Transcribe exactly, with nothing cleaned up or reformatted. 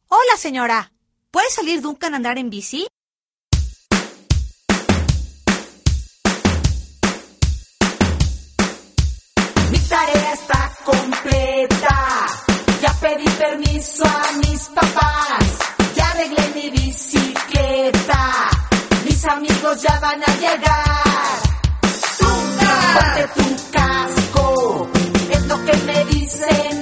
Hola, señora. ¿Puede salir Duncan a andar en bici? Mi tarea está completa. Ya pedí permiso a mis papás. Ya arreglé mi bicicleta. Mis amigos ya van a llegar. Duncan, ponte tu casco. Es lo que me dicen